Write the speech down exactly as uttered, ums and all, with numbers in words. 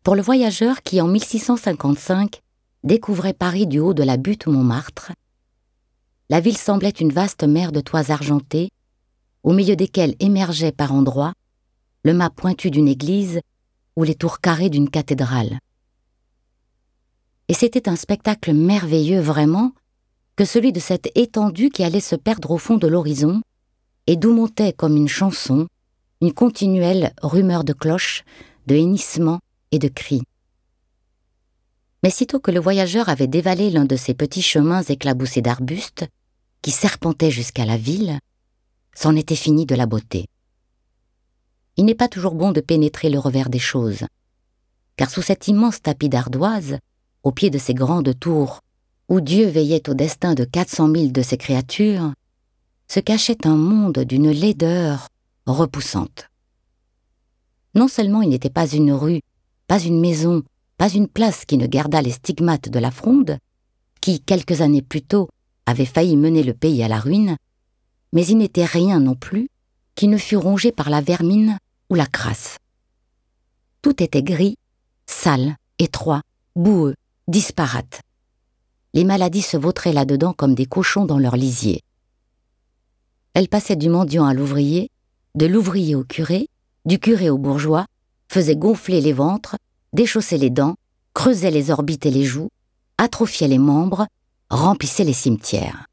Pour le voyageur qui, en mille six cent cinquante-cinq, découvrait Paris du haut de la butte Montmartre, la ville semblait une vaste mer de toits argentés, au milieu desquels émergeait par endroits le mât pointu d'une église ou les tours carrées d'une cathédrale. Et c'était un spectacle merveilleux vraiment que celui de cette étendue qui allait se perdre au fond de l'horizon et d'où montait comme une chanson une continuelle rumeur de cloches, de hennissements et de cris. Mais sitôt que le voyageur avait dévalé l'un de ces petits chemins éclaboussés d'arbustes qui serpentaient jusqu'à la ville, c'en était fini de la beauté. Il n'est pas toujours bon de pénétrer le revers des choses, car sous cet immense tapis d'ardoise, au pied de ces grandes tours, où Dieu veillait au destin de quatre cent mille de ses créatures, se cachait un monde d'une laideur repoussante. Non seulement il n'était pas une rue, pas une maison, pas une place qui ne gardât les stigmates de la Fronde, qui, quelques années plus tôt, avait failli mener le pays à la ruine, mais il n'était rien non plus qui ne fût rongé par la vermine ou la crasse. Tout était gris, sale, étroit, boueux, disparate. Les maladies se vautraient là-dedans comme des cochons dans leur lisier. Elles passaient du mendiant à l'ouvrier, de l'ouvrier au curé, du curé au bourgeois, faisaient gonfler les ventres, déchaussaient les dents, creusaient les orbites et les joues, atrophiaient les membres, remplissaient les cimetières.